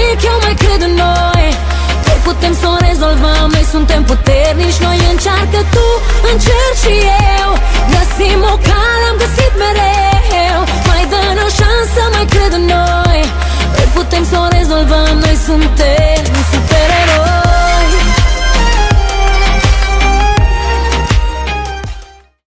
zic, eu mai cred în noi. Noi putem să o rezolvăm, noi suntem puternici. Noi încearcă tu, încerc și eu. Găsim o cale, am găsit mereu. Mai dă-ne o șansă, mai cred în noi. Noi putem să o rezolvăm, noi suntem